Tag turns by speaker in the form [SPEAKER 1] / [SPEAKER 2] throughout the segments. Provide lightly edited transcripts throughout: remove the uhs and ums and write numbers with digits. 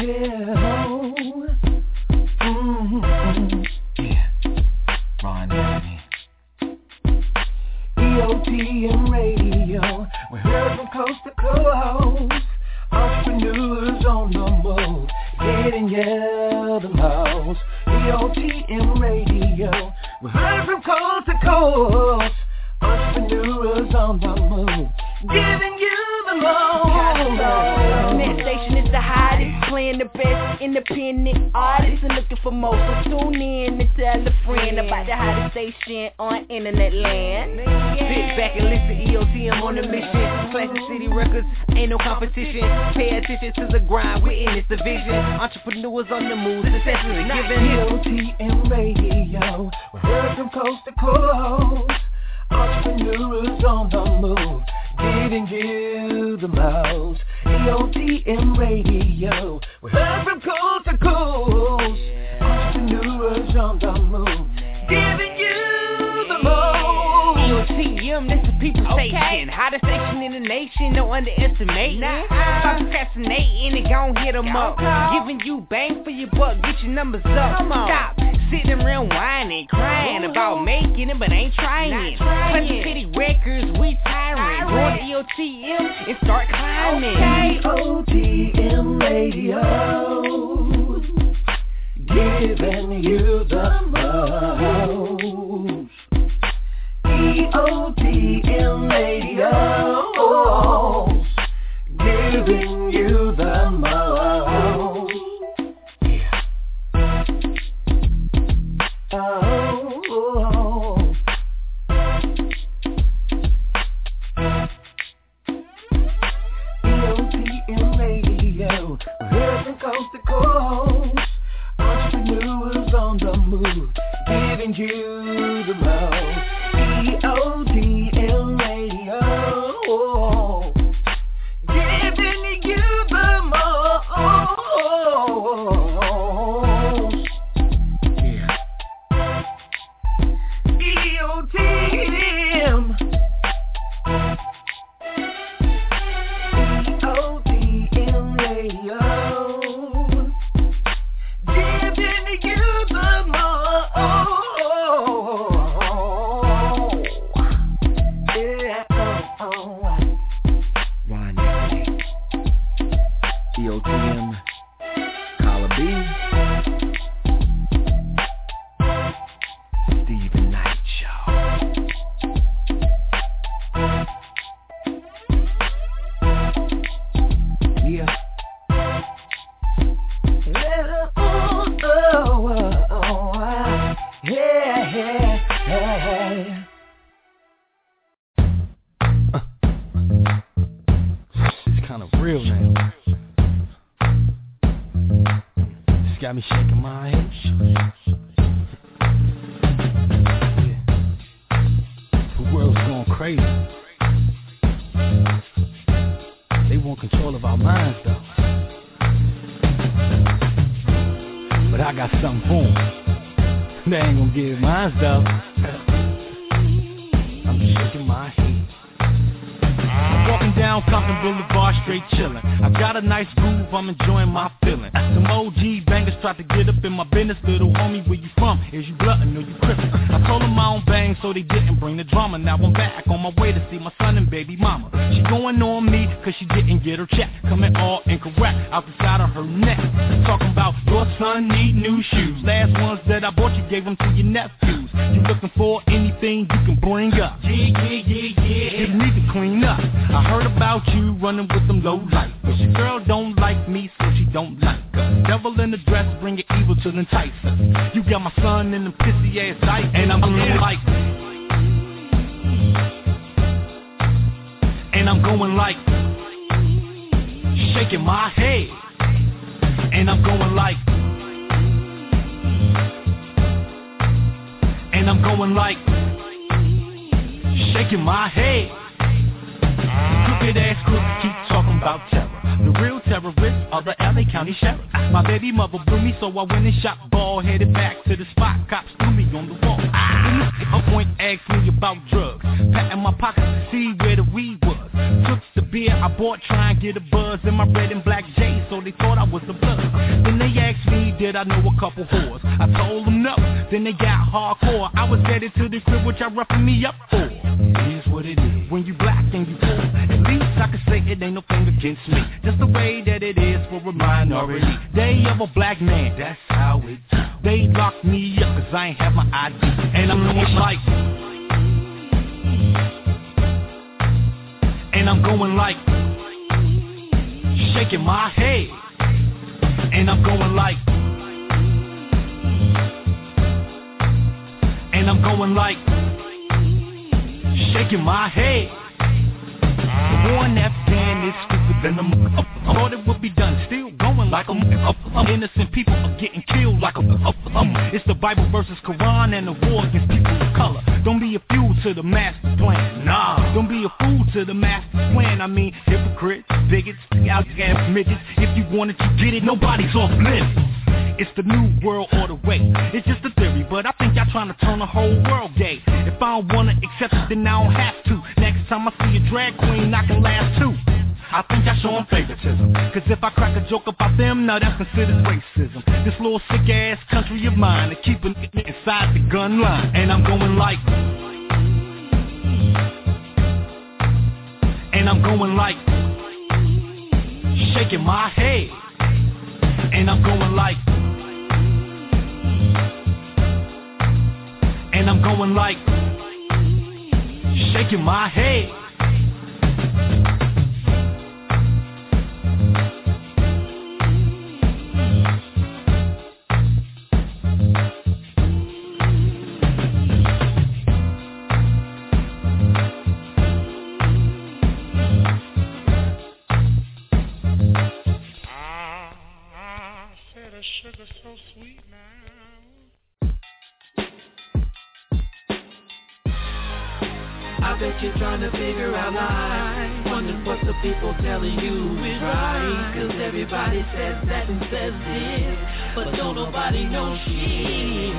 [SPEAKER 1] Ron Anthony. EOTM Radio, we heard from coast to coast. Entrepreneurs on the move, getting you the most. EOTM Radio, we heard from coast to coast. Entrepreneurs on the move, giving you the most.
[SPEAKER 2] Next station is the hottest, playing the best independent artists and looking for more. So tune in and tell a friend about the hottest station on internet land.
[SPEAKER 3] Sit back and listen, EOTM on the mission. Classic City Records, ain't no competition. Pay attention to the grind, we're in this division. Entrepreneurs on the move, success is a given.
[SPEAKER 1] EOTM Radio, we heard from coast to coast. Entrepreneurs on the move, giving you the most. EOTM Radio, we heard from coast to coast. Entrepreneurs on the move, giving you the most.
[SPEAKER 3] EOTM, this is people station. Hottest station in the nation, no underestimating. Stop procrastinating and gon' hit them up. Giving you bang for your buck, get your numbers up. Stop sitting around whining, crying about making it, but ain't trying. Classic City Records, we tiring. Go to EOTM and start climbing.
[SPEAKER 1] EOTM Radio, giving you the most. EOTM Radio, giving you the most. EOTM Radio, we're from coast to coast. Entrepreneurs on the move, giving you the most. EOTM Radio, giving you the most. EOTM. EOTM Radio, giving you the most. Yeah. Ron Anthony. EOTM. Collar B. Stephen Knight Show. Yeah. It's kind of real now. It's got me shaking my head. The world's going crazy. They want control of our minds though. But I got something for them. They ain't gonna give mine though. I'm shaking my head. Walking down Compton Boulevard, straight chillin'. I got a nice groove, I'm enjoying my feeling. Some OG bangers tried to get up in my business. Little homie, where you from? Is you glutton or you crippin'? I told them I don't bang, so they didn't bring the drama. Now I'm back on my way to see my son and baby mama. She going on me, cause she didn't get her check. Coming all incorrect, out the side of her neck. Talking about your son need new shoes. Last ones that I bought, you gave them to your nephews. You looking for anything you can bring up? Yeah. You need to clean up. I heard about you running with them low lights, but your girl don't like me, so she don't like us. Devil in the dress, bring your evil to entice us. You got my son in them pissy ass sight, and I'm going like, and I'm going like, shaking my head, and I'm going like, and I'm going like, shaking my head. Crooked ass crooks keep talking about terror. The real terrorists are the LA County Sheriff. My baby mother blew me, so I went and shot ball. Headed back to the spot, cops threw me on the wall. A point asked me about drugs. Patting my pocket to see where the weed was. Took the beer I bought, try and get a buzz in my red and black J's, so they thought I was a buzz. Then they asked me, did I know a couple whores? I told them no, then they got hardcore. I was headed to the crib, which I roughing me up for. Here's what it is, when you black and you poor, at least I can say it ain't no thing against me. Just the way that it is for a minority. Day of a black man, that's how it do. They locked me up cause I ain't have my ID. And I'm going like, and I'm going like, shaking my head. And I'm going like, and I'm going like, shaking my head. The war in Afghan is stupid than I thought it would be done. Still going like innocent people are getting killed like it's the Bible versus Quran and the war against people of color. Don't be a fool to the master plan. Nah, don't be a fool to the master plan. I mean, hypocrites, bigots, outcast midgets. If you want it, you get it. Nobody's off limits. It's the new world order way. It's just a theory, but I think y'all trying to turn the whole world gay. If I don't wanna accept it, then I don't have to. Next time I see a drag queen, I can laugh too. I think I show them favoritism, cause if I crack a joke about them, now that's considered racism. This little sick ass country of mine, to keep it inside the gun line. And I'm going like, and I'm going like, shaking my head. And I'm going like, and I'm going like, shaking my head.
[SPEAKER 4] Sugar so sweet now. I bet you're trying to figure out life, wondering what the people telling you is right. Cause everybody says that and says this, but don't nobody know shit.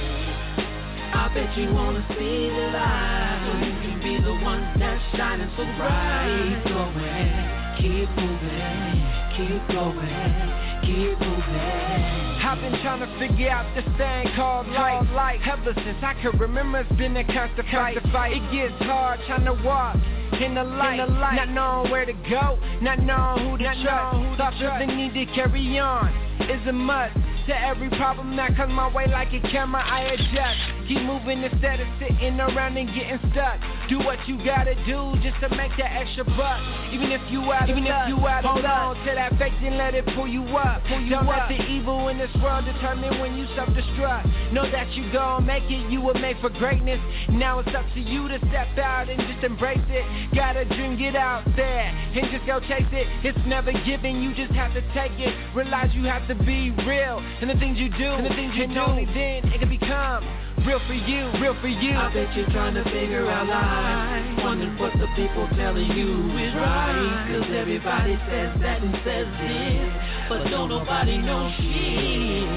[SPEAKER 4] I bet you wanna see the light, so you can be the one that's shining so bright. Going, keep moving, keep going, keep moving.
[SPEAKER 3] I've been trying to figure out this thing called life. Ever since I can remember, it's been a constant fight. It gets hard trying to walk in the light, not knowing where to go, not knowing who to trust. Thoughts of the need to carry on is a must. To every problem that comes my way like a camera, I adjust. Keep moving instead of sitting around and getting stuck. Do what you gotta do just to make that extra buck. Even if you out of luck, hold on to that faith and let it pull you up. Don't let the evil in this world determine when you self-destruct. Know that you gon' make it, you were made for greatness. Now it's up to you to step out and just embrace it. Got a dream, get out there and just go chase it. It's never given, you just have to take it. Realize you have to be real in the things you do, and only then it can become real for you, real for you.
[SPEAKER 4] I bet you're trying to figure out life, wondering what the people telling you is right. Cause everybody says that and says this, but don't nobody know shit.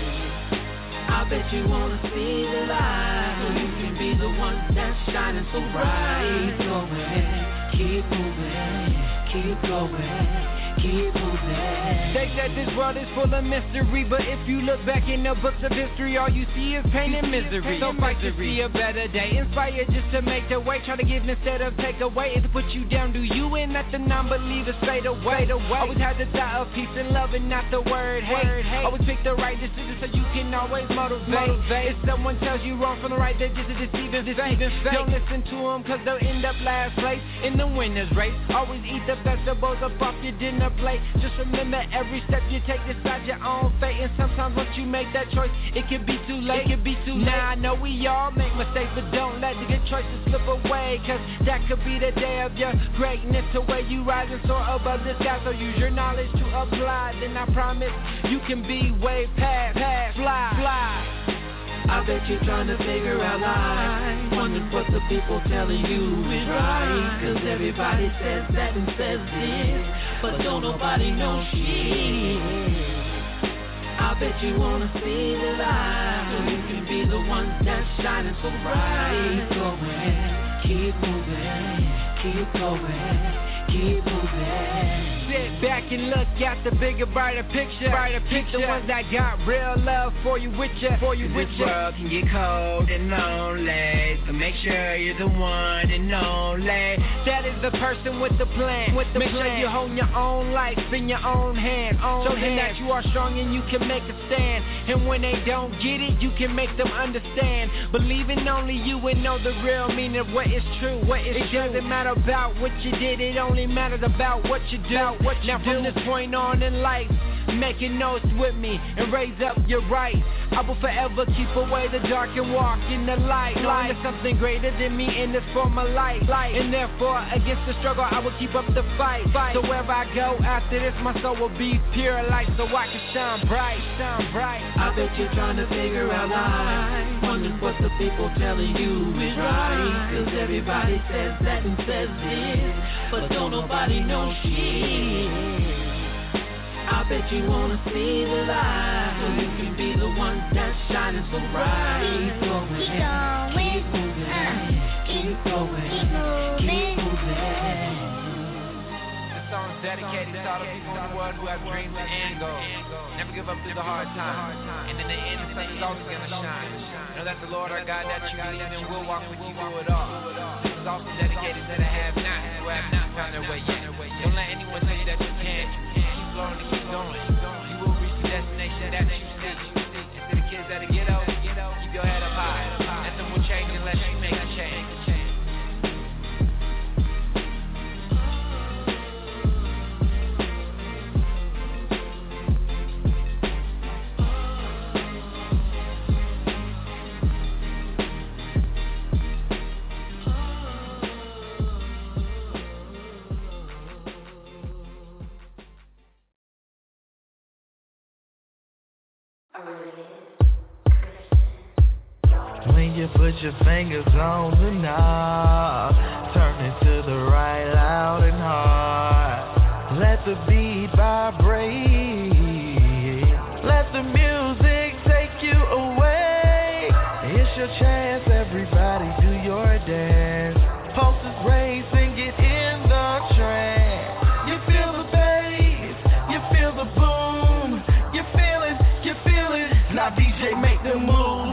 [SPEAKER 4] I bet you wanna see the light, so you can be the one that's shining so bright. Going, keep moving, keep going, keep moving.
[SPEAKER 3] They said this world is full of mystery, but if you look back in the books of history, all you see is pain and misery. So fight to see a better day, inspire just to make the way. Try to give instead of take away. If it put you down, do you and let the non-believers fade away. Always have the thought of peace and love and not the word hate. Always pick the right decision so you can always motivate. If someone tells you wrong from the right, they're just a deceiving fake. Don't listen to them cause they'll end up last place in the winner's race. Always eat the vegetables up off your dinner plate. Just remember every step you take decide your own fate. And sometimes once you make that choice, it can be too late. Now I know we all make mistakes, but don't let the good choices slip away. Cause that could be the day of your greatness, to where you rise and soar above the sky. So use your knowledge to apply, then I promise you can be way past fly.
[SPEAKER 4] I bet you're trying to figure out life, wondering what the people telling you is right. Cause everybody says that and says this, but don't nobody know shit. I bet you wanna see the light, so you can be the one that's shining so bright. Going, keep moving, keep going, keep moving.
[SPEAKER 3] Sit back and look at the bigger, brighter picture. The ones that got real love for you with ya. This world can get cold and lonely, so make sure you're the one and only. That is the person with the plan. Make sure you hold your own life in your own hand. Show them that you are strong and you can make a stand. And when they don't get it, you can make them understand. Believe in only you and know the real meaning of what is true. It doesn't matter about what you did, it only matters about what you do. Now from this point on in life, making notes with me and raise up your right. I will forever keep away the dark and walk in the light. Knowing there's something greater than me in this form of life. And therefore, against the struggle, I will keep up the fight. So wherever I go after this, my soul will be pure light, so I can shine bright.
[SPEAKER 4] I bet you're trying to figure out life, wondering what the people telling you is right. Cause everybody says that and says this, but don't nobody know shit. I bet you wanna see the light, so you can be the one that's shining so bright. Keep going, keep moving, keep moving.
[SPEAKER 3] This song is dedicated to all the people in the world who have dreams and goals. Never give up through the hard times, and in the end the sun is always gonna shine. Know that the Lord our God that you believe in will walk with you through it all. This is also dedicated to the have-nots who have not found their way yet. Don't let anyone tell you that you can't. Keep blowing and keep going. You will reach the destination that you seek. And to the kids that are ghetto, keep your head up high. Nothing will change unless you make a change.
[SPEAKER 5] When you put your fingers on the knob, turn it to the right, loud and hard. Let the beat vibrate. Let the music take you away. It's your chance, everybody, do your dance. Pulses race and get in the trance. You feel the bass, you feel the boom. You feel it, now DJ make the move.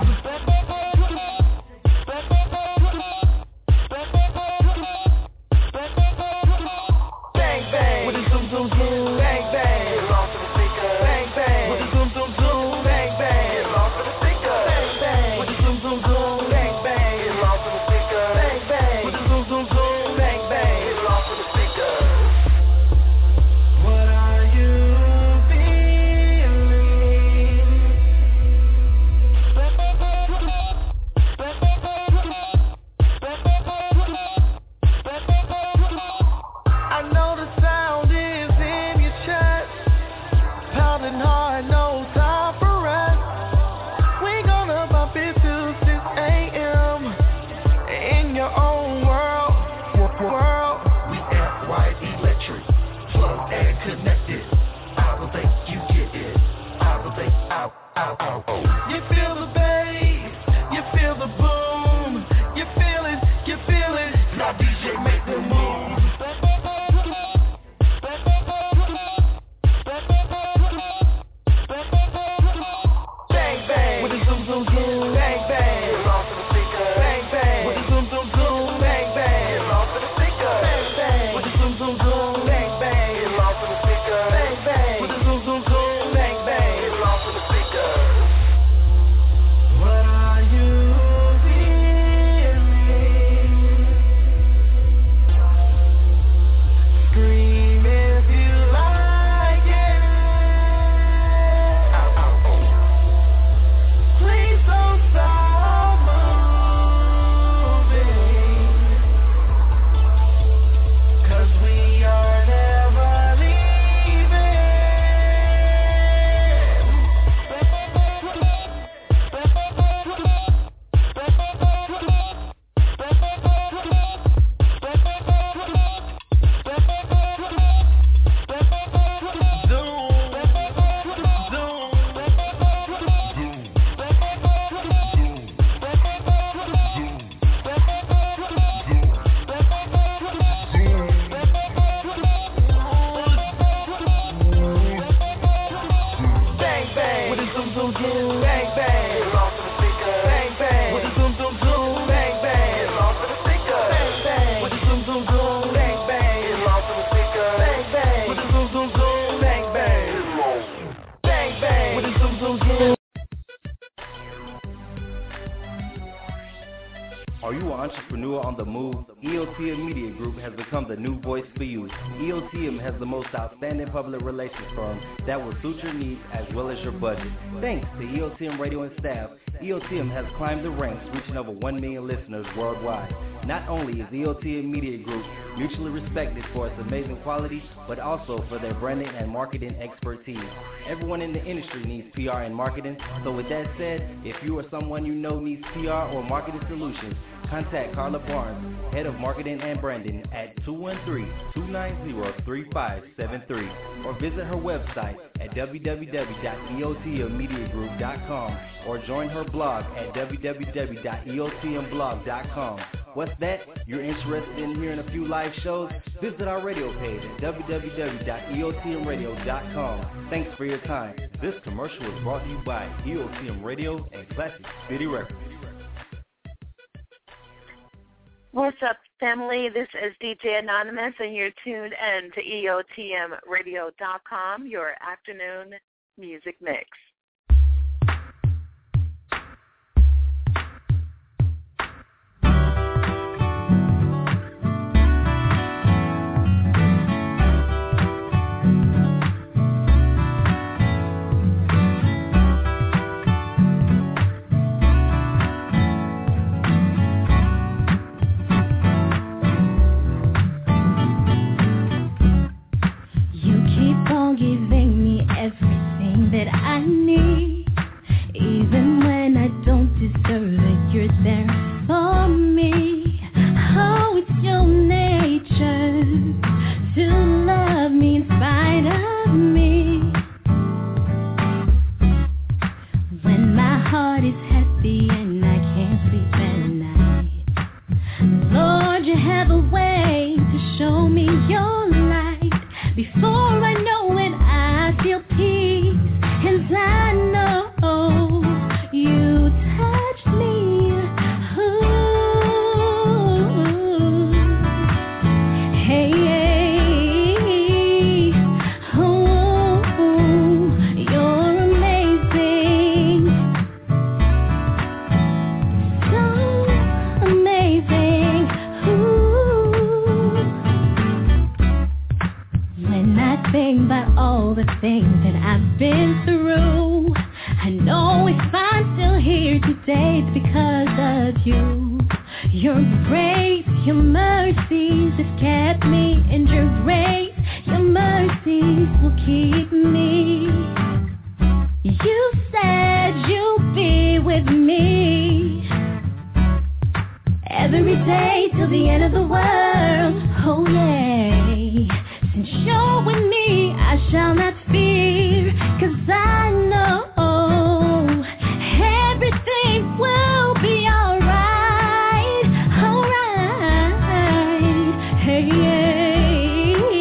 [SPEAKER 6] entrepreneur on the move, EOTM Media Group has become the new voice for you. EOTM has the most outstanding public relations firm that will suit your needs as well as your budget. Thanks to EOTM Radio and staff, EOTM has climbed the ranks, reaching over 1 million listeners worldwide. Not only is EOTM Media Group mutually respected for its amazing quality, but also for their branding and marketing expertise. Everyone in the industry needs PR and marketing, so with that said, if you or someone you know needs PR or marketing solutions, contact Carla Barnes, Head of Marketing and Branding at 213-290-3573, or visit her website at www.eotmmediagroup.com or join her blog at www.eotmblog.com. What's that? You're interested in hearing a few live shows? Visit our radio page at www.eotmradio.com. Thanks for your time. This commercial is brought to you by EOTM Radio and Classic City Records.
[SPEAKER 7] What's up, family? This is DJ Anonymous, and you're tuned in to EOTMradio.com, your afternoon music mix.
[SPEAKER 8] Giving me everything that I need, even when I don't deserve it, you're there for me. Oh, it's your nature to love me in spite of me. When my heart is happy and I can't sleep at night, Lord, you have a way to show me your light. Before I know it, I feel peace, and I know you touched me. Ooh. Hey, oh, you're amazing, so amazing. Ooh. When I think about all the things that I've been through, I know if I'm still here today, it's because of you. Your grace, your mercies have kept me, and your grace, your mercies will keep me. You said you'll be with me every day till the end of the world. Oh yeah. Since you're with me, I shall not fear, 'cause I know everything will be alright, alright. Hey, yeah.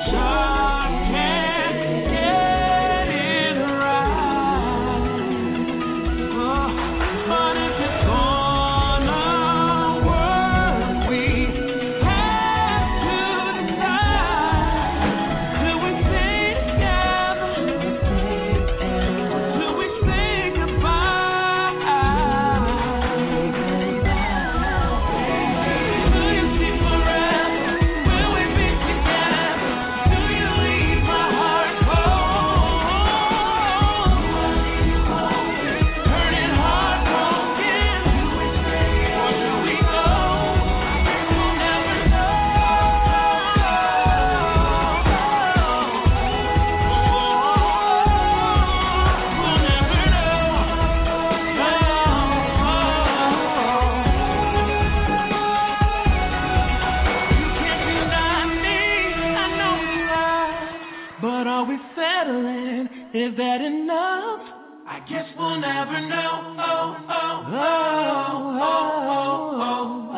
[SPEAKER 4] Is that enough? I guess we'll never know. Oh, oh, oh, oh, oh,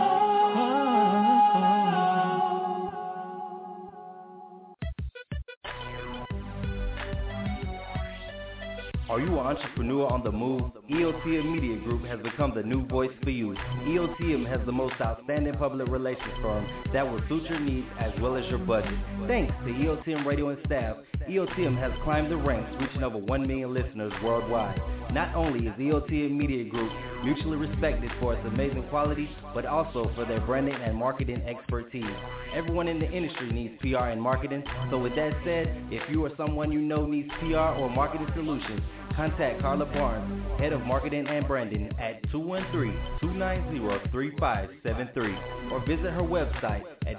[SPEAKER 6] oh. Are you an entrepreneur on the move? EOTM Media Group has become the new voice for you. EOTM has the most outstanding public relations firm that will suit your needs as well as your budget. Thanks to EOTM Radio and staff, EOTM has climbed the ranks, reaching over 1 million listeners worldwide. Not only is EOTM Media Group mutually respected for its amazing quality, but also for their branding and marketing expertise. Everyone in the industry needs PR and marketing, so with that said, if you or someone you know needs PR or marketing solutions, contact Carla Barnes, Head of Marketing and Branding at 213-290-3573 or visit her website at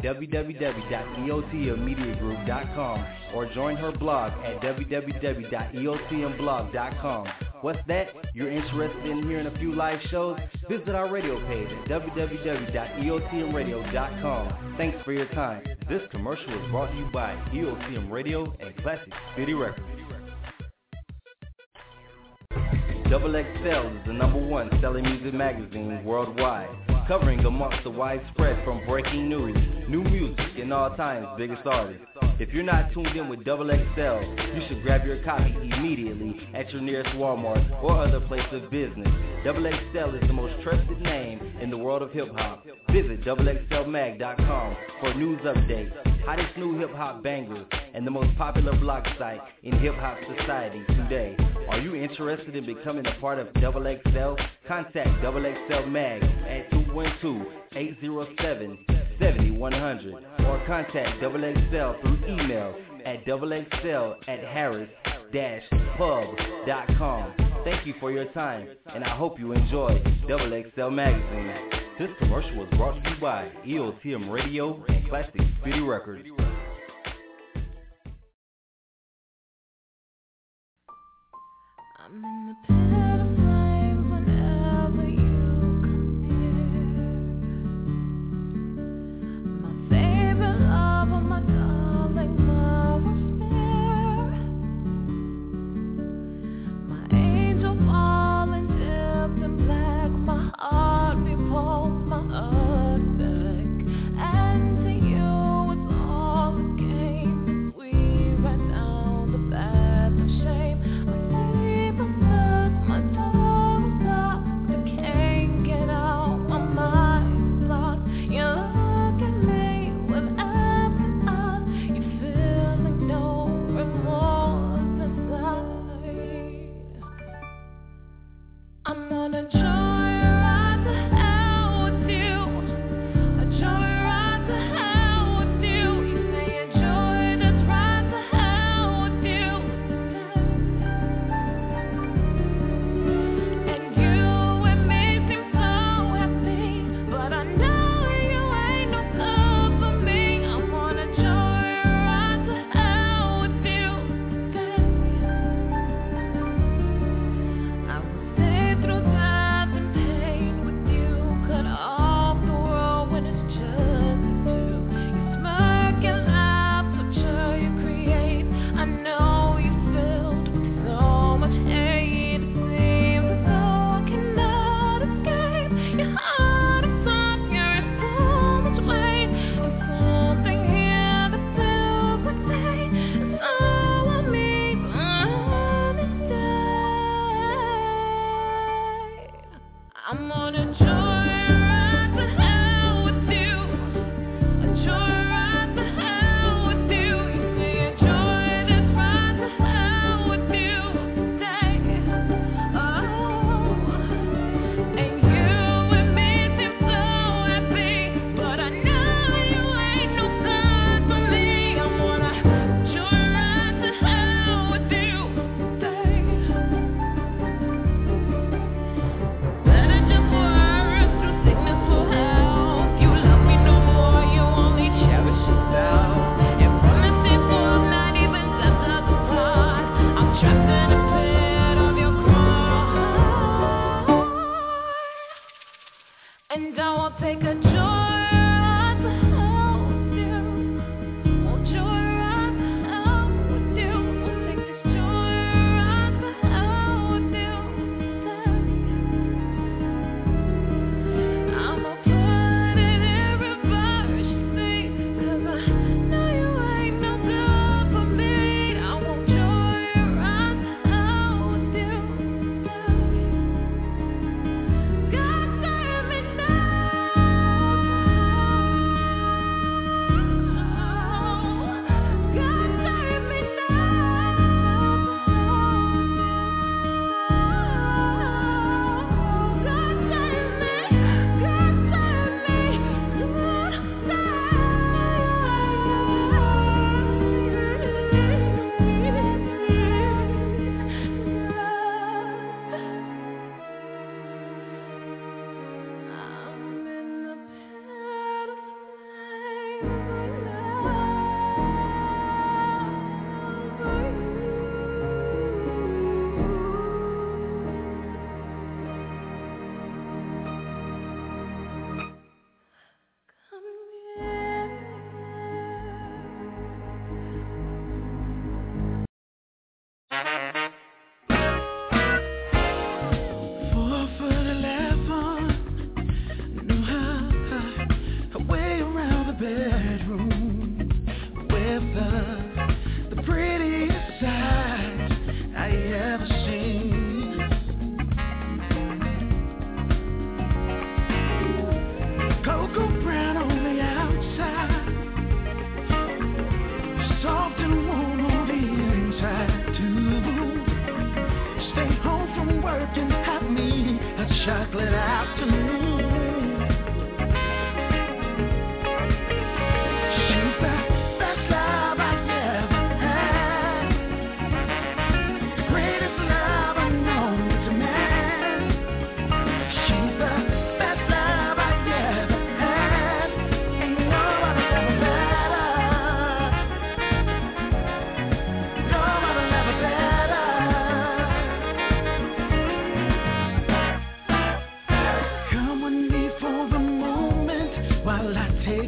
[SPEAKER 6] www.eotmmediagroup.com or join her blog at www.eotmblog.com. What's that? You're interested in hearing a few live shows? Visit our radio page at www.eotmradio.com. Thanks for your time. This commercial is brought to you by EOTM Radio and Classic City Records. Double XL is the #1 selling music magazine worldwide, covering amongst the widespread from breaking news, new music, and all times biggest artists. If you're not tuned in with Double XL, you should grab your copy immediately at your nearest Walmart or other place of business. Double XL is the most trusted name in the world of hip-hop. Visit doublexlmag.com for news updates, hottest new hip-hop bangers, and the most popular blog site in hip-hop society today. Are you interested in becoming a part of Double XL? Contact Double XL Mag at 212-807-7100 or contact Double XL through email at doublexl@harris-pub.com. Thank you for your time, and I hope you enjoy Double XL Magazine. This commercial was brought to you by EOTM Radio and Classic City Records.
[SPEAKER 8] I'm in the pit of flame whenever you come near. My favorite lover, my darling, my spare. My angel falling dipped in black. My heart repulsed, my heart back. And to you it's all a game as we ride down the path of shame. I see the blood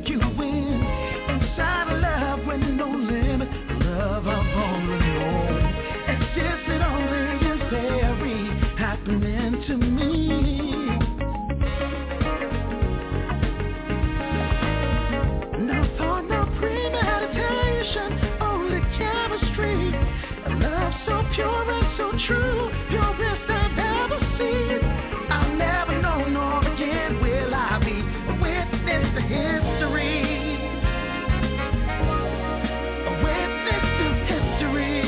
[SPEAKER 9] make you win. Inside of love with no limit, love I've only known. It's just it only is very happening to me. No thought, no premeditation, only chemistry. A love so pure and so true, purest I've ever seen. I'll never know nor again will I be a witness to history. A witness to history.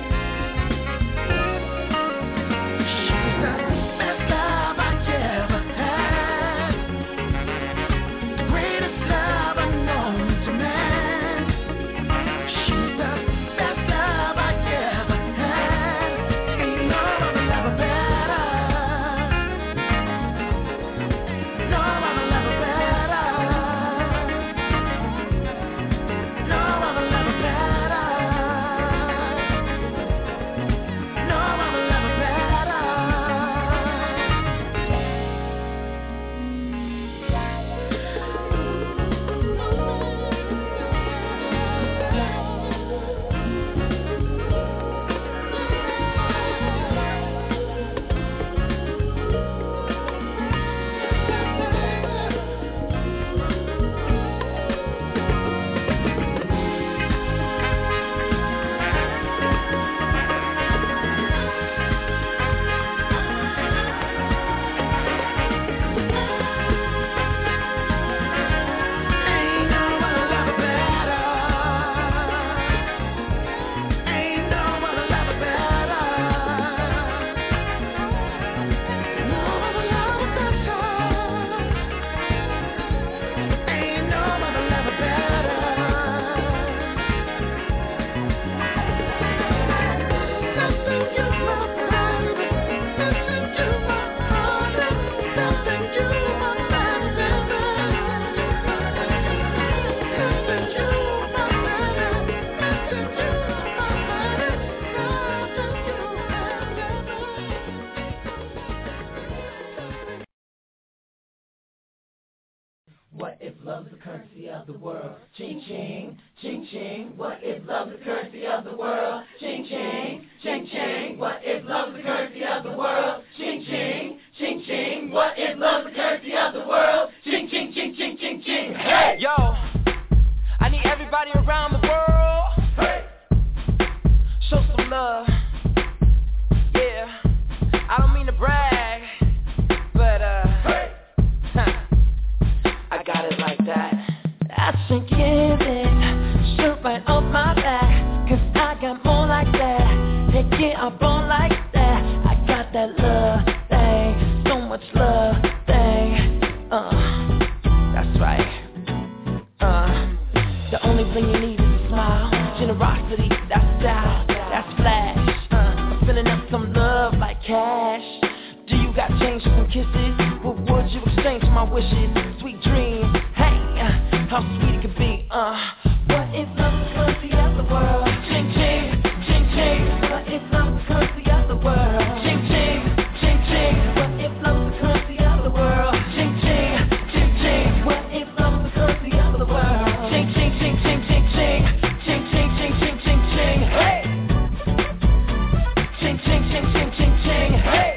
[SPEAKER 9] She's the best love I ever had, the greatest love I've known to man. She's the best love I ever had. Ain't no other lover better. No other lover better. No other lover better. No other lover better.
[SPEAKER 4] What if love's the currency of the world? Ching ching, ching ching. What if love's the currency of the world? Ching ching, ching ching. What if love's the currency of the world? Ching ching, ching ching. What if love's the currency of the world? Ching ching, ching ching, ching ching. Hey,
[SPEAKER 3] yo, I need everybody around the world.
[SPEAKER 4] Hey,
[SPEAKER 3] show some love. Yeah, I don't mean to brag, but
[SPEAKER 4] hey.
[SPEAKER 3] I got it like that. I should give it, shirt right off my back, 'cause I got more like that. Take it up on like that. I got that love thing, so much love thing. That's right. The only thing you need is a smile, generosity, that's style, that's flash. I'm filling up some love like cash. Do you got change for some kisses? What would you exchange for my wishes? Sweet dreams, hey, how sweet it could be. What if love was the currency of the world? Ching ching, ching ching. What if love was the currency of the world? Ching ching, ching ching. What if love was the currency of the world? Ching ching, ching ching. What if love was the currency of the world? Ching ching, ching ching, ching ching, ching ching, ching ching, ching ching. Hey, ching ching, ching ching, ching ching. Hey.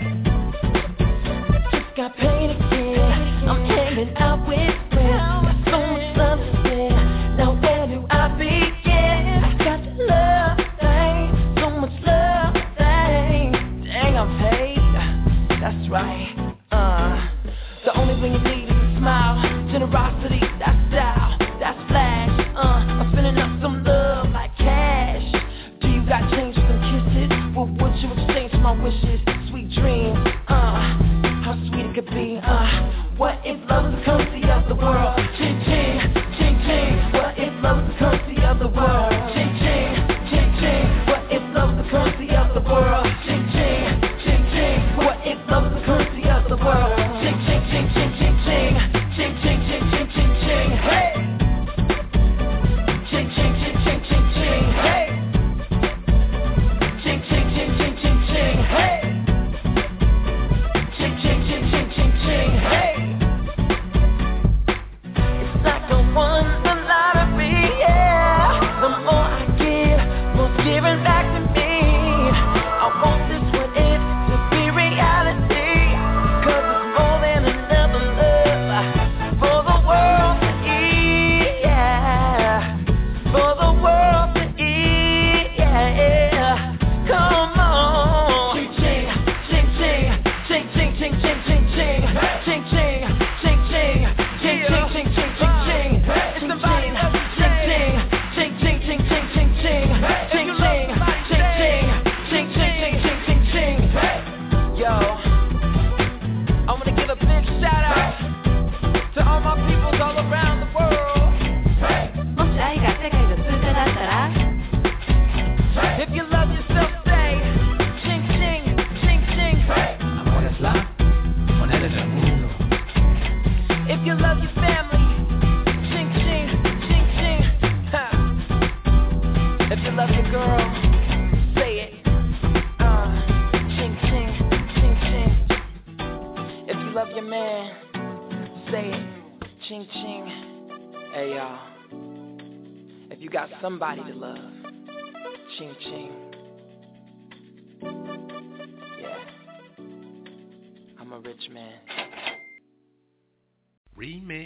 [SPEAKER 3] Got pain again, I'm hanging out with friends. Got so much love to spend, now where do I begin? I got the love thing, so much love thing. Dang, I'm paid, that's right. The only thing you need is a smile, generosity, that's style, that's flash. I'm filling up some love like cash. Do you got change for some kisses? What would you exchange for my wishes? Sweet dreams, how sweet it could be. What if love was the currency of the world? Ching ching, ching ching. What if love was the currency of the world? Ching ching, ching ching. What if love was the currency of the world? Ching ching, ching ching. What if love was the currency of the world? Ching ching, ching ching, ching ching, ching ching, ching ching, ching ching. Hey, ching ching, ching ching, ching ching. Hey, ching ching, ching ching, ching ching. Hey. Ching ching ching ching ching ching, hey. It's like a one
[SPEAKER 10] If you got somebody to love, ching ching. Yeah, I'm a rich man.
[SPEAKER 11] Remix.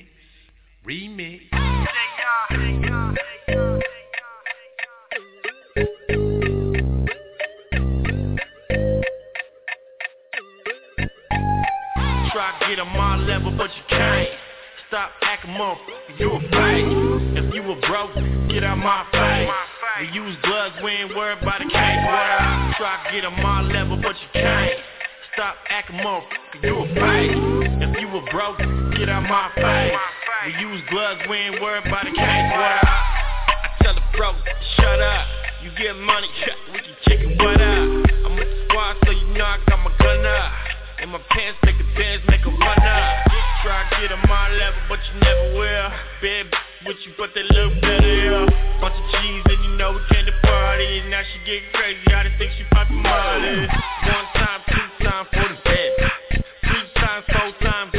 [SPEAKER 11] Try to get on my level, but you can't. Stop acting motherfucker, you a fake. If you were broke, get out my face. We use gloves, we ain't worried about the cake. Well, try to get on my level, but you can't. Stop acting motherfucker, you a fake. If you were broke, get out my face. We use gloves, we ain't worried about the cake. Well, I tell the bro, shut up. You get money, we can kick it, what up? I'm with the squad, so you know I got my gun up. In my pants, make the dance, make a run up. Try to get on my level, but you never will. Bad with you, but they look better, yeah. Bunch of G's and you know we came to party. And now she getting crazy, I just think she fucking Molly. 1 time, 2 times for the bed. 3 times, 4 times,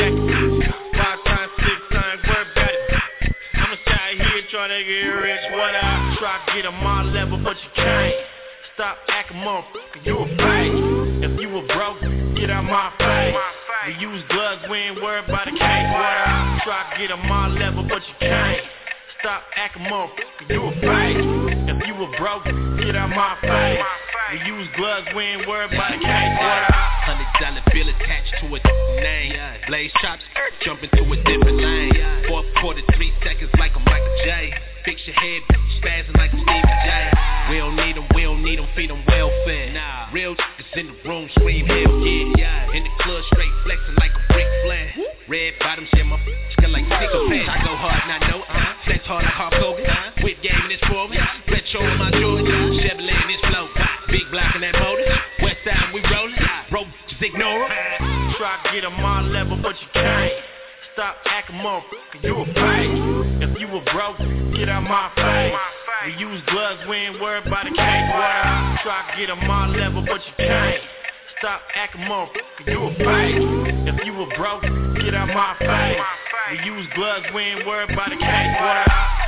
[SPEAKER 11] 5 times, 6 times, worry about it. I'm just out here trying to get rich, what up? Try to get on my level, but you can't. Stop acting motherfucker, you a fake. If you were broke, get out my face. We use gloves, we ain't worried about the cake. Well, try to get on my level, but you can't. Stop acting motherfucker, you a fake. If you were broke, get out my face. We use gloves, we ain't worried about the cake. Well, $100 bill attached to a name. Blaze chops, jump into a different lane. 4th quarter, 3 seconds like a Michael J. Fix your head, spazzing like a Stevie J. We don't need them, feed them welfare. Nah, real niggas in the room, scream hell yeah. In the club, straight flexing like a Ric Flair. Red bottoms, yeah, my skin like sycophant. I go hard, not know, flex hard like Hulk Hogan. Whip game in this Foreman, retro in my Jordan. Chevrolet in this flow, big block in that motor. West side, we rollin', bro, just ignore them. Try to get on my level, but you can't. Stop acting motherfucker, you a fake. If you were broke, get out my face. We use gloves, we ain't worried about the cake. Well, try to get on my level, but you can't. Stop acting motherfucker, you a fake. If you were broke, get out my face. We use gloves, we ain't worried about the cake. Well,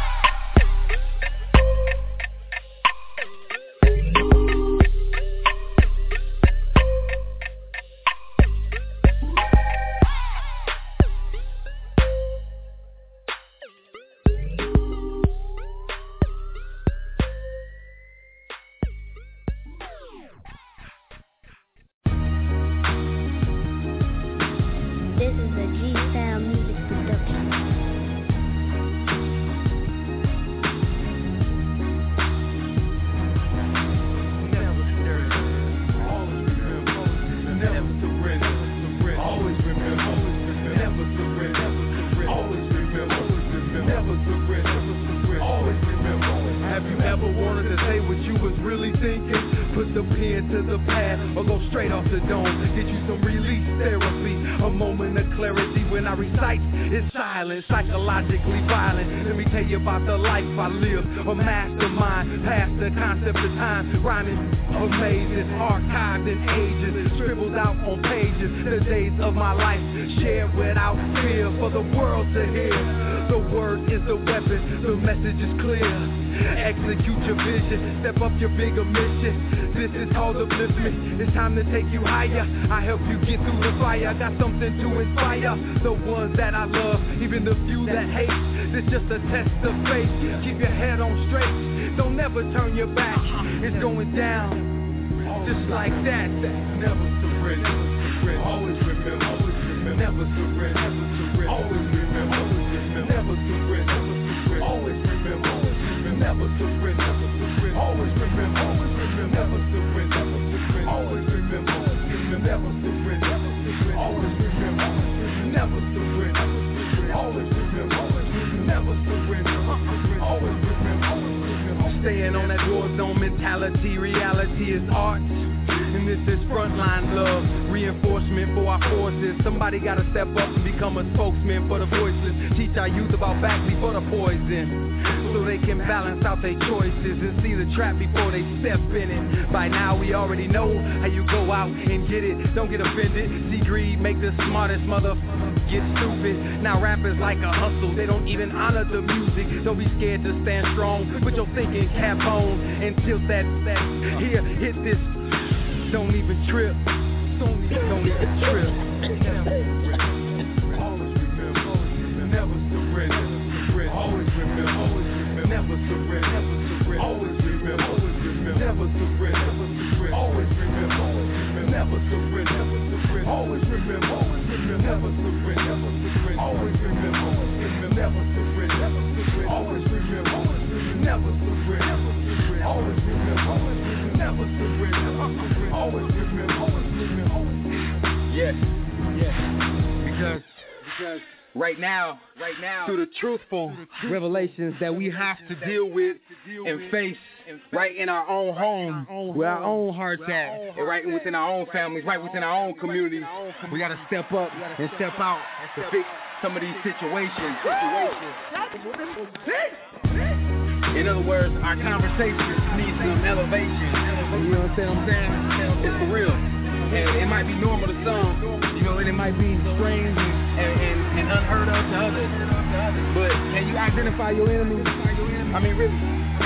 [SPEAKER 12] psychologically violent. Let me tell you about the life I live. A mastermind, past the concept of time. Rhyming amazing, archived in ages, scribbled out on pages. The days of my life shared without fear for the world to hear. The word is the weapon, the message is clear. Execute your vision, step up your bigger mission. This is called upliftment. It's time to take you higher. I help you get through the fire. Got something to inspire the ones that I love, even the few that hate. This just a test of faith. Keep your head on straight. Don't never turn your back. It's going down just like that. Never surrender. Always remember. Never surrender. Always remember. Never surrender. Always remember. Never surrender. Always remember. Never surrender. Always remember. Never surrender. Always remember. Never surrender. Always remember. Never surrender. Always remember. Staying on that war zone mentality. Reality is art. And this is frontline love, reinforcement for our forces. Somebody gotta step up and become a spokesman for the voiceless. Teach our youth about back before the poison, so they can balance out their choices and see the trap before they step in it. By now we already know how you go out and get it. Don't get offended, see greed make the smartest get stupid. Now rappers like a hustle, they don't even honor the music. Don't be scared to stand strong, put your thinking cap on and tilt that here, hit this. Don't even trip, don't even trip. Always remember, never surrender. Always remember, never surrender. Always remember, never surrender. Always remember, never surrender. Always remember, never surrender. Always remember, never surrender. Always remember, never surrender. Always remember, never surrender. Always remember. Yes, because right now, through the truthful revelations that we have to deal with and face right in our own home, where our own hearts at, and right within our own families, right within our own communities, we got to step up and step out to fix some of these situations. In other words, our conversations need some elevation. You know what I'm saying? It's for real. And it might be normal to some, you know, and it might be strange and unheard of to others. But can you identify your enemy? I mean, really?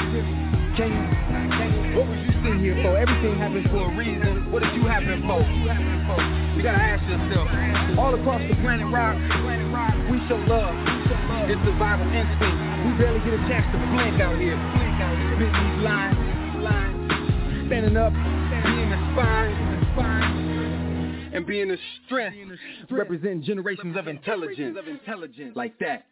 [SPEAKER 12] What was you sitting here for? Everything happens for a reason. What did you happen for? You gotta ask yourself. All across the planet rock, we show love. It's survival instinct. We barely get a chance to blink out here. Spitting these lines, standing up, being the spine, and being the strength, representing generations of intelligence, like that.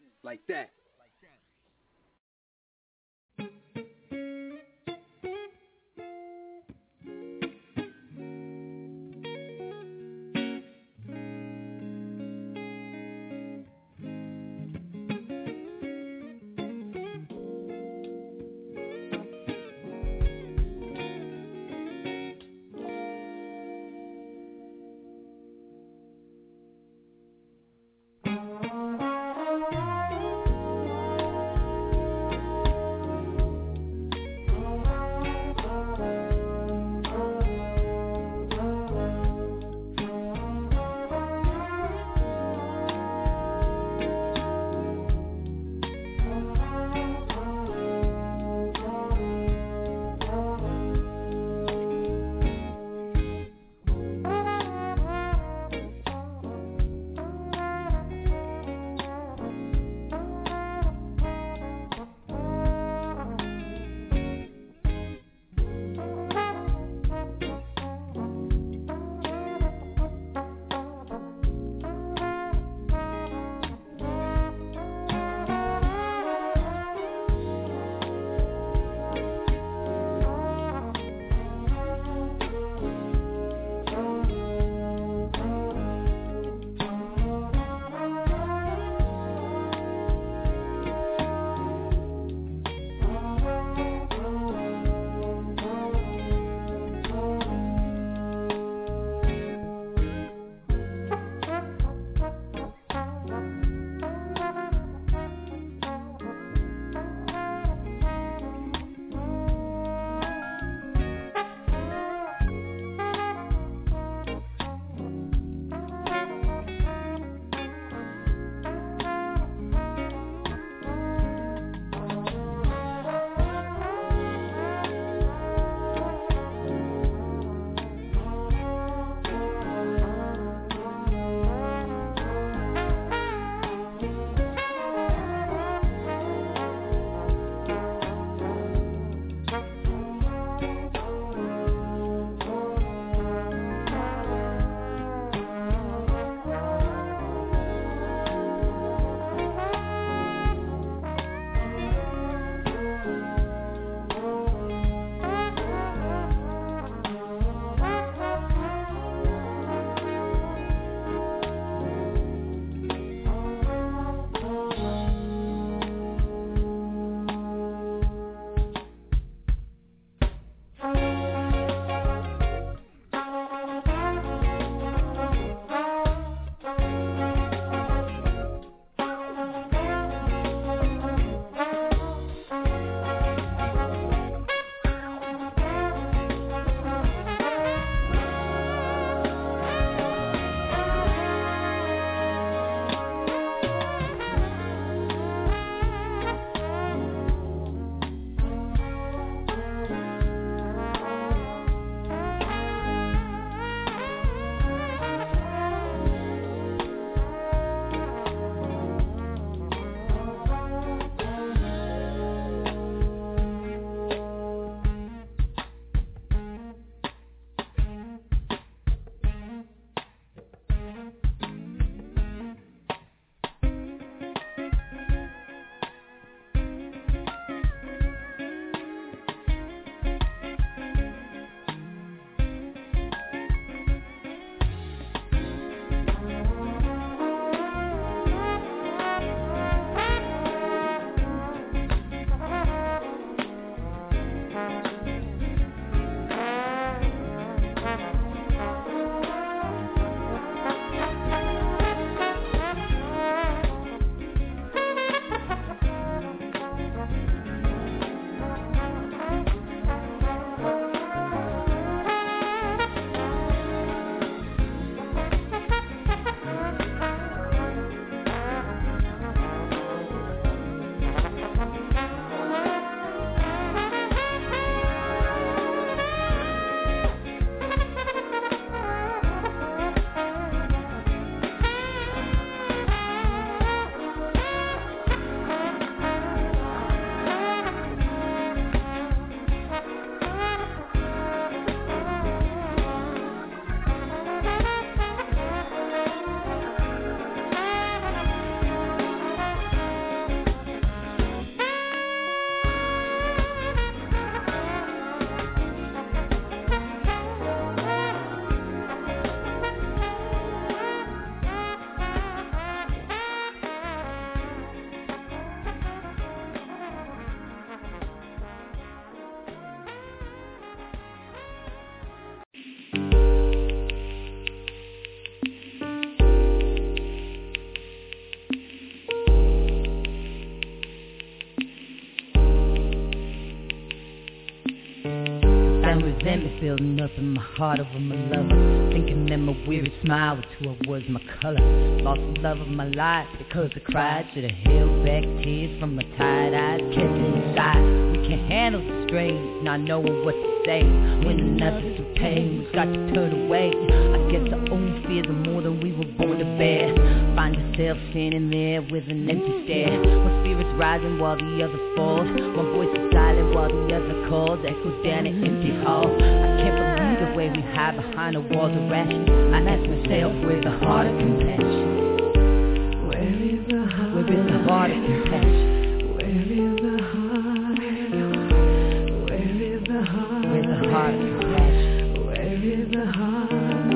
[SPEAKER 13] resentment building up in my heart over my lover. Thinking that my weary smile was who I was, my color. Lost the love of my life because I cried. Should've held back tears from my tired eyes, kept it inside. We can't handle the strain, not knowing what to say. When another's in pain, we got to turn away. I guess our own fears are more than we were born to bear. Find yourself standing there with an empty stare. One spirit's rising while the other falls. One voice is silent while the other calls. Echoes down an empty hall. I can't believe the way we hide behind the walls of ration. I ask myself, where's the heart of compassion? Where is the heart? Where is the heart of compassion? Where is the heart? Where is the heart? Where's the heart of compassion? Where is the heart?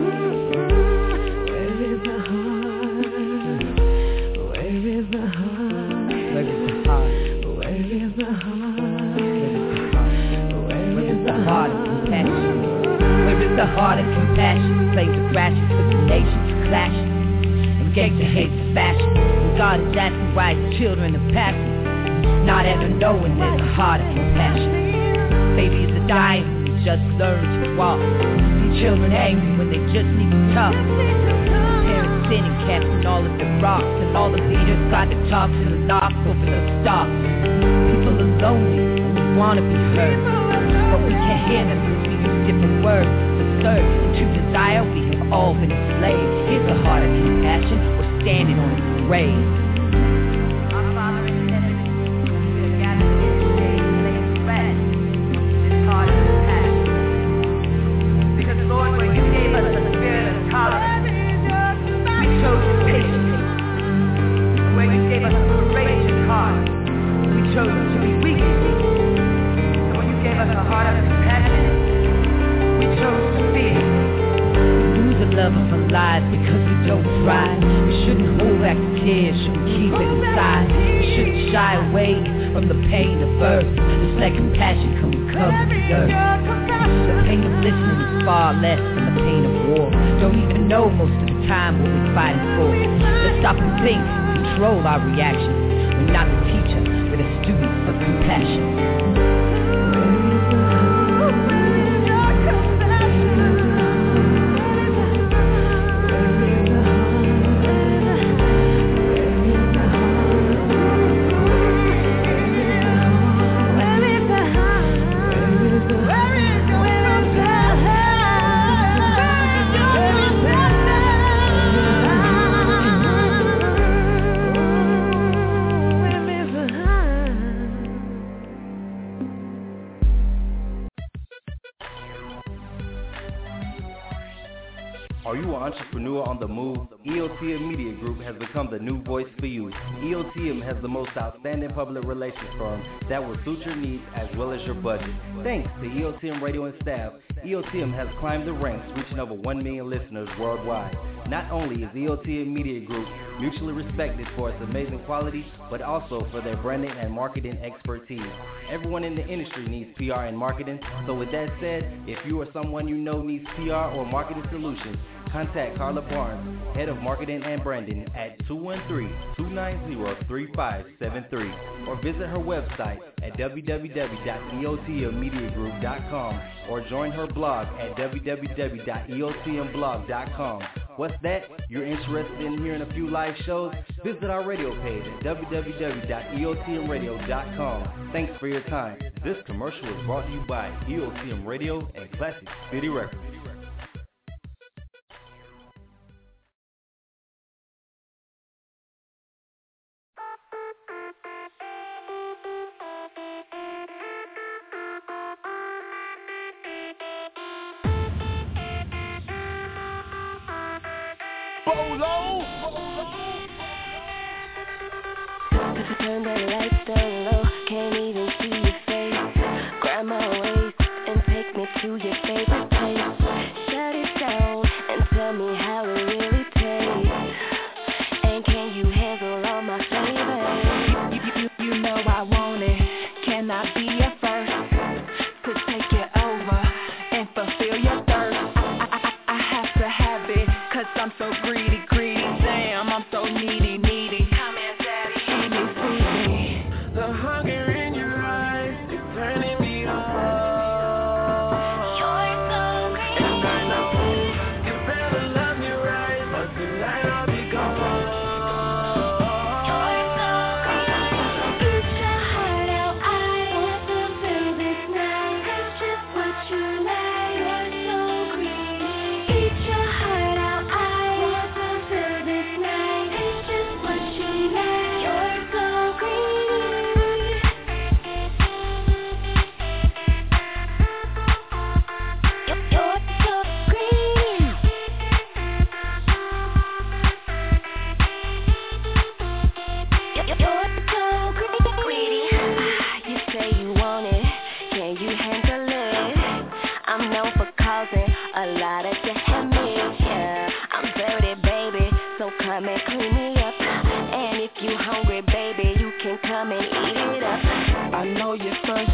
[SPEAKER 13] Where is the heart? Where is the heart? Where is the heart? Where is the heart? Where is the heart of compassion? Where is the heart of compassion? Slaves are crashing, twisted nations clashing. Gangster hates the fashion. And God is asking why his children are passing, not ever knowing there's a heart of compassion. Babies are dying who just learned to walk. See children angry when they just need to talk. Parents sitting casting all of their rocks, and all the leaders got to talk to the knock over the stock. People are lonely and we wanna be heard, but we can't hear them because we use different words to serve. To desire we have all been enslaved. Here's the heart of compassion. We're standing on its grave. Our Father in heaven, we are gathered here today to lay to rest this heart of compassion. Because Lord, when you gave us the spirit of tolerance, we chose patience. And when you gave us a courageous heart, we chose to be weak. And when you gave us a heart of compassion, we chose to fear. The love of our lives because we don't try. We shouldn't hold back the tears, shouldn't keep it inside. We shouldn't shy away from the pain of birth. Just let compassion come and cover the earth. The pain of listening is far less than the pain of war. Don't even know most of the time what we're fighting for. Let's stop and think, control our reactions. We're not the teacher, we're the student of compassion.
[SPEAKER 6] Are you an entrepreneur on the move? EOTM Media Group has become the new voice for you. EOTM has the most outstanding public relations firm that will suit your needs as well as your budget. Thanks to EOTM Radio and staff, EOTM has climbed the ranks, reaching over 1 million listeners worldwide. Not only is EOTM Media Group mutually respected for its amazing quality, but also for their branding and marketing expertise. Everyone in the industry needs PR and marketing, so with that said, if you or someone you know needs PR or marketing solutions, contact Carla Barnes, Head of Marketing and Branding at 213-290-3573 or visit her website at www.eotmmediagroup.com or join her blog at www.eotmblog.com. What's that? You're interested in hearing a few live shows? Visit our radio page at www.eotmradio.com. Thanks for your time. This commercial is brought to you by EOTM Radio and Classic City Records.
[SPEAKER 14] Turn the lights down low, can't even see your face. Grab my waist and take me to your favorite place. Shut it down and tell me how it really tastes. And can you handle all my flavors? You know I want it. Can I be your first to take it over and fulfill your thirst? I have to have it, 'cause I'm so greedy. Damn, I'm so needy. The hunger in your eyes is turning me on.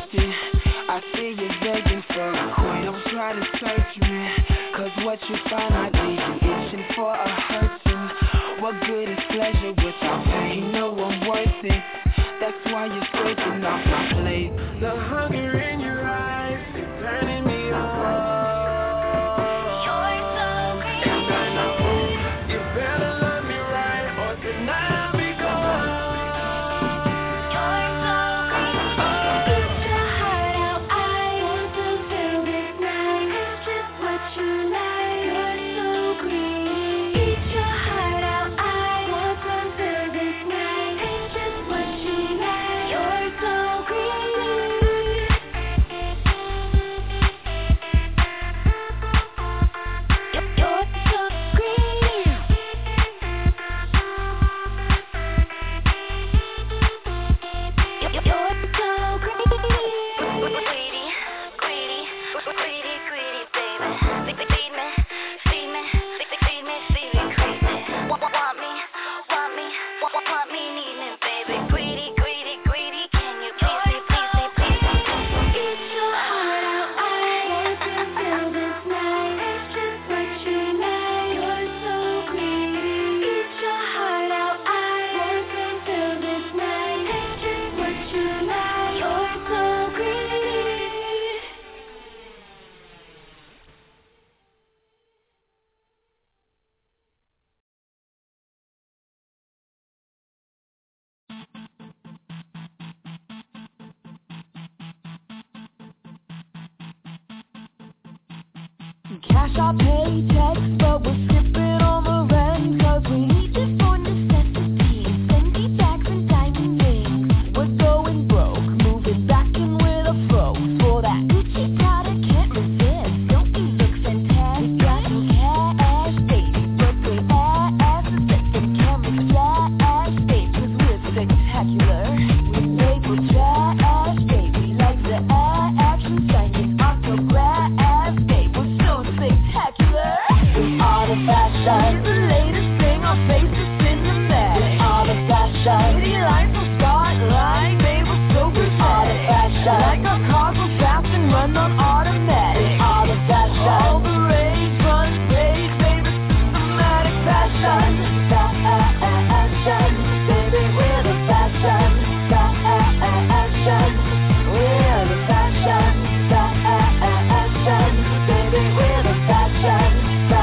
[SPEAKER 15] thirsty. I see you begging for a quit. Don't try to search me, cause what you find might leave you itching for a hurting. What good is pleasure without pain? No one worth it. That's why you're scraping off my plate. The hunger in your eyes is turning me on.
[SPEAKER 9] Cash our paychecks, but we're skipping on the rent, cause we need it for necessities. Fendi bags and diamond rings. We're going broke, moving back in with a fro. For that Gucci Prada can't resist. Don't you look fantastic? Got some cash, baby, but we ass. Set some cameras flash, baby, cause we're spectacular. We made for trash, baby, like the action signing autograph. Spectacular. We are the fashion. The latest thing, our faces cinematic. We are the fashion. City lights will start like they were so good. We are the fashion. Like our cars will fast and run on automatic. We are the fashion. All the rage, run, rage, baby, systematic fashion. Fashion, baby, we're the fashion. Fashion, we're the fashion. Fashion, baby, we're the fashion.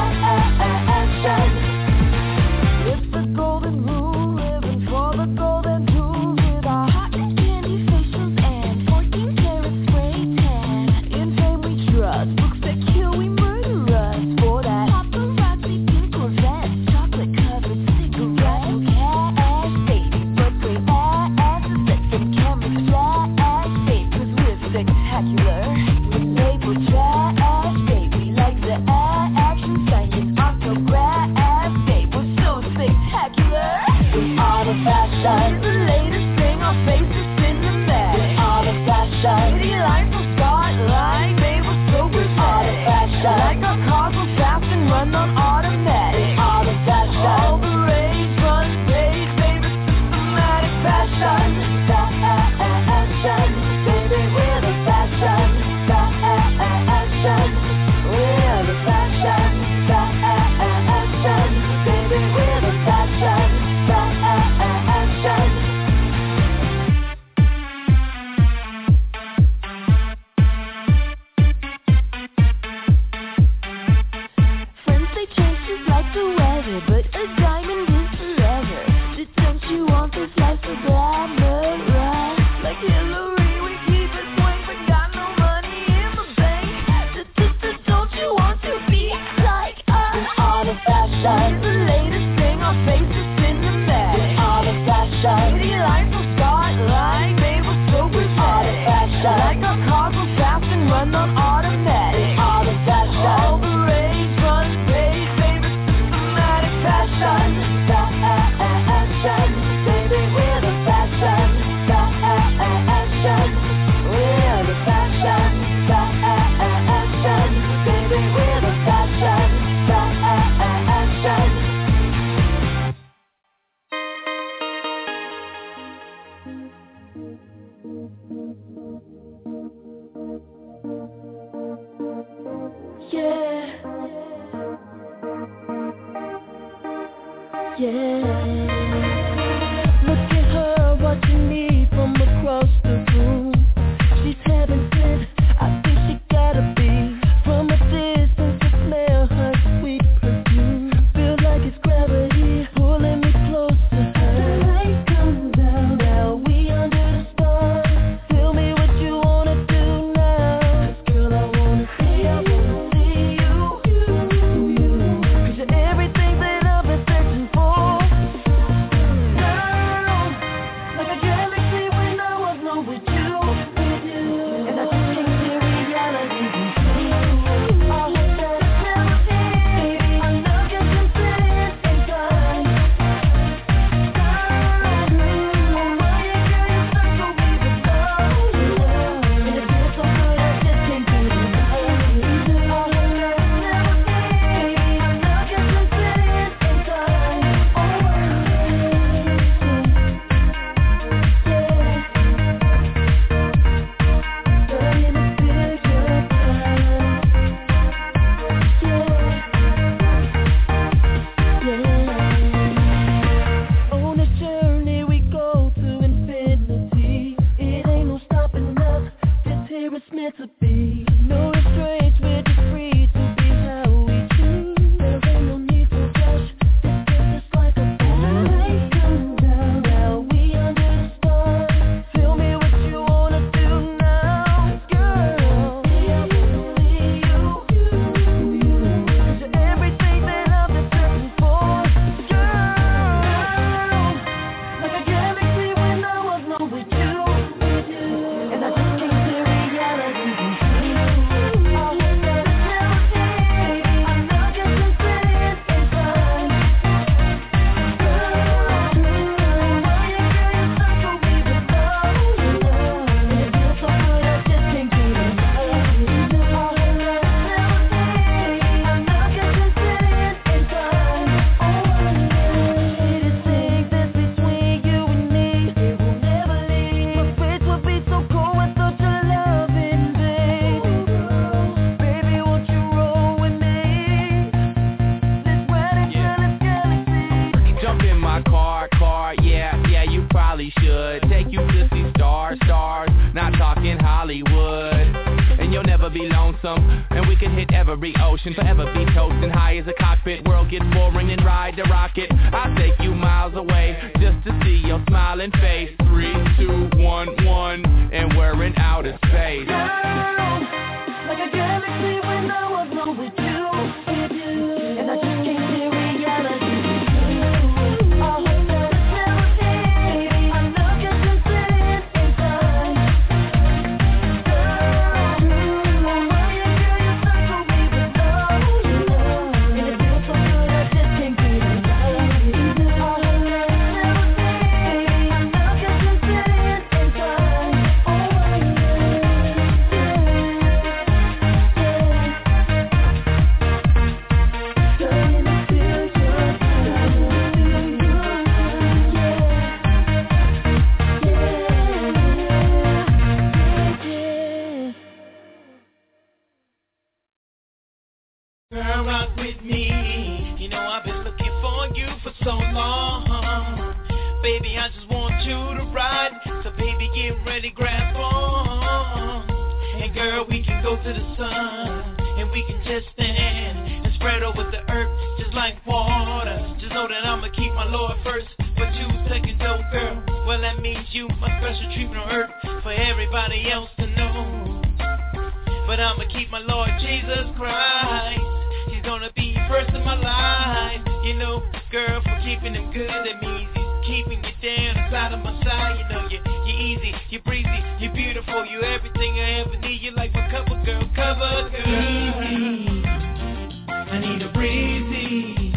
[SPEAKER 9] It's the golden rule, living for the golden jewels with our hot and candy facials and 14 karat spray tan. In fame we trust, looks that kill, we murder us for that paparazzi pink Corvette, chocolate covered cigarettes. Cash, baby, but we ass, set some cameras flash, baby, cause we're spectacular. We label trash, baby, like the action signing autograph, babe, we're so spectacular. We are the fashion. The latest thing, our faces cinematic. We are the fashion. City lights will start like they were so good. We are the fashion. Like our cars will fast and run on automatic. We are the fashion. All the rage, run, rage, baby, systematic fashion. Fashion, baby, we're the fashion. Fashion, we're the fashion. Fashion, baby, we're the fashion. Fashion. Friends say change is like the weather, but a diamond is forever. But don't you want this life to glamorous? Like Hillary, we keep it swing, but got no money in the bank. Don't you want to be like us? We are the fashion. The latest thing, our faces cinematic. We are the fashion. City lights will start like they were so good. We are the fashion. Like our cars will fast and run on automatic. We are the fashion. All the rage, run, rage, baby, systematic fashion. Fashion, baby, we're the fashion. Fashion, we're the fashion. Fashion, baby, we're the fashion. Fashion. meant to be. No restraints, we're just free to be how we choose. There ain't no need to rush. This is just like a light come down. Now we under the stars. Tell me what you wanna do now, girl. I believe you. 'Cause you're everything that I've been searching for, girl. Like a galaxy when I was not with you. And I just can't see reality.
[SPEAKER 16] Should take you to see stars, not talking Hollywood. And you'll never be lonesome, and we can hit every ocean, forever be toasting high as a cockpit. World gets boring and ride the rocket. I'll take you miles away just to see your smiling face. 3, 2, 1, 1, and we're in outer space.
[SPEAKER 9] Girl, like a galaxy when I was not with you. And I just can't see reality.
[SPEAKER 4] Girl, rock with me. You know I've been looking for you for so long. Baby, I just want you to ride. So baby, get ready, grab on. And girl, we can go to the sun. And we can just stand and spread over the earth just like water. Just know that I'ma keep my Lord first, but you second, though, girl. Well, that means you my special treatment on earth for everybody else to know. But I'ma keep my Lord Jesus Christ. He's gonna be first in my life. You know, girl, for keeping him good, that means he's keeping you down inside of my side. You know, you're easy, you're breezy, you're beautiful, you're everything I ever need. You're like my cover girl, cover girl. I need a breezy.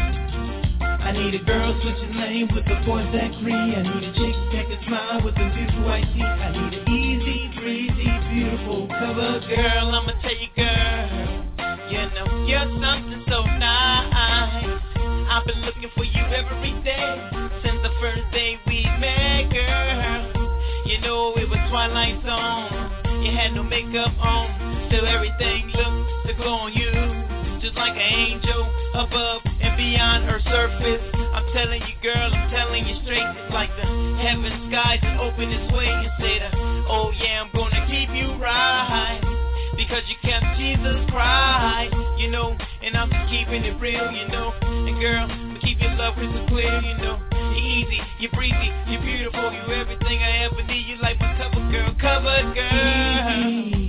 [SPEAKER 4] I need a girl switching lane with the boys that agree. I need a chick that can smile with a beautiful white teeth. I need an easy, breezy, beautiful cover girl. I'ma tell you, girl, you know you're something so nice. I've been looking for you every day since the first day we met, girl. You know it was Twilight Zone. You had no makeup on, still everything looked to glow on you, just like an angel above and beyond her surface. I'm telling you, girl, I'm telling you straight. It's like the heaven skies just open its way and say that, oh yeah, I'm gonna keep you right, because you kept Jesus Christ, you know. And I'm just keeping it real, you know. And girl, we keep your love crystal clear, you know. You're easy, you're breezy, you're beautiful, you're everything I ever need. You like my cover girl, cover girl.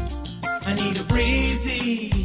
[SPEAKER 4] I need a breezy.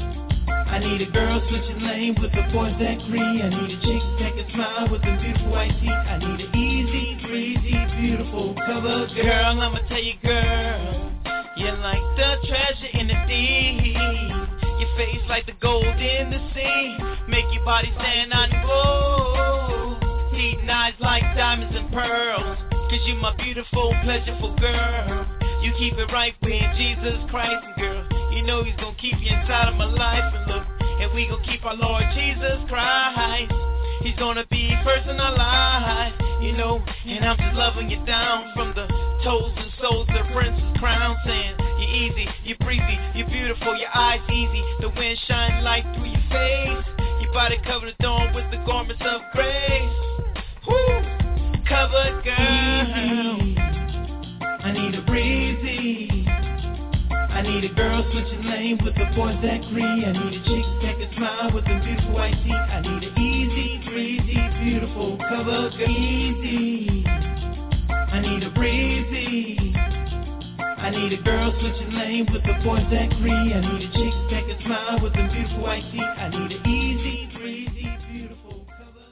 [SPEAKER 4] I need a girl switching lane with the boys that agree. I need a chick that can smile with a beautiful white teeth. I need an easy, breezy, beautiful cover girl. I'ma tell you, girl, you're like the treasure in the deep. Your face like the gold in the sea. Make your body stand out and glow. Heat eyes like diamonds and pearls. Cause you my beautiful, pleasureful girl. You keep it right with Jesus Christ, and girl, you know he's gonna keep you inside of my life. And look, and we gonna keep our Lord Jesus Christ. He's gonna be first in our life, you know. And I'm just loving you down from the toes and soles, the princess crown, saying you're easy, you're breezy, you're beautiful, your eyes easy. The wind shines light through your face. Your body covered adorned with the garments of grace. Woo! Covered girl. I need a breezy. I need a girl switching lane with the boys that agree. I need a chick that can smile with a beautiful white teeth. I need an easy, breezy, beautiful cover girl. Easy. I need a breezy. I need a girl switching lane with the boys that agree. I need a chick that can smile with a beautiful white teeth. I need an easy, breezy, beautiful cover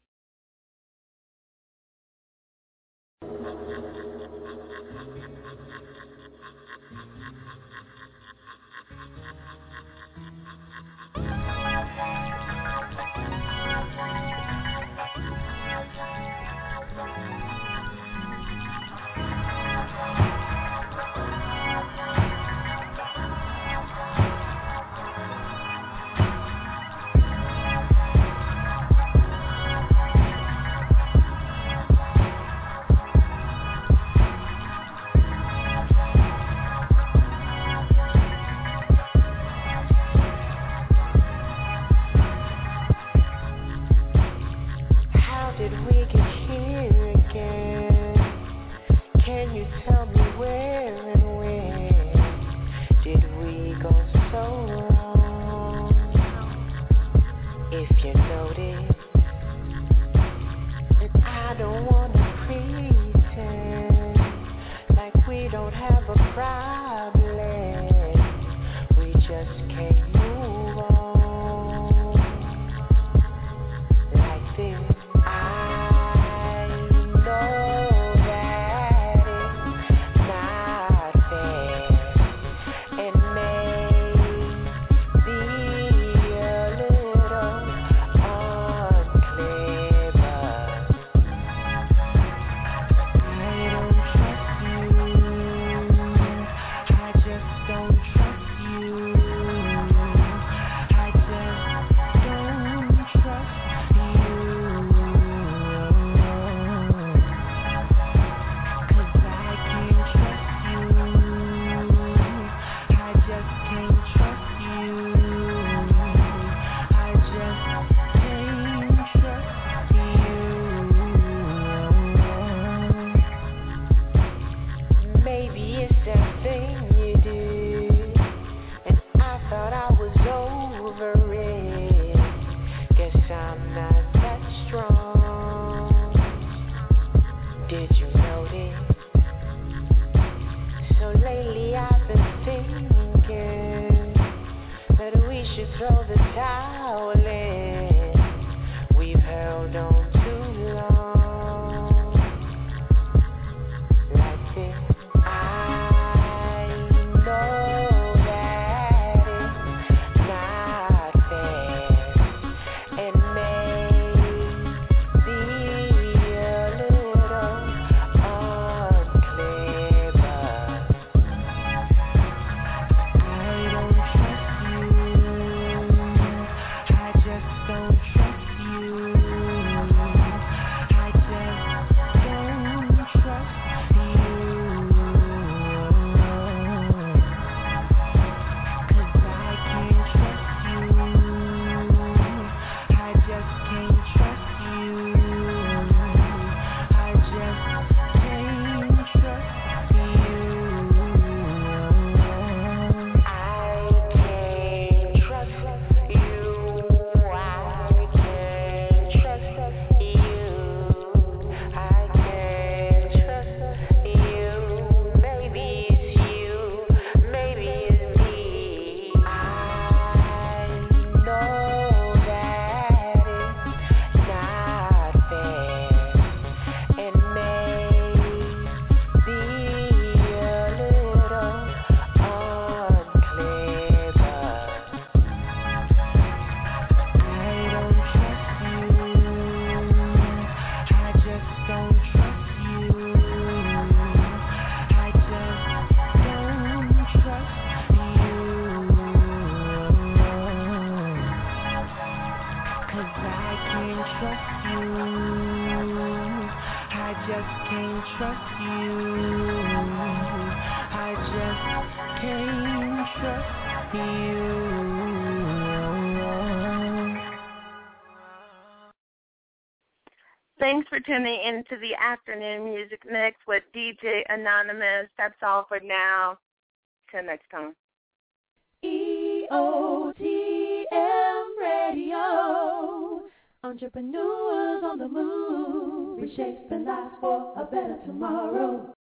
[SPEAKER 7] Thanks for tuning into the afternoon music mix with DJ Anonymous. That's all for now. Till next time.
[SPEAKER 17] EOTM Radio. Entrepreneurs on the move, reshaping lives for a better tomorrow.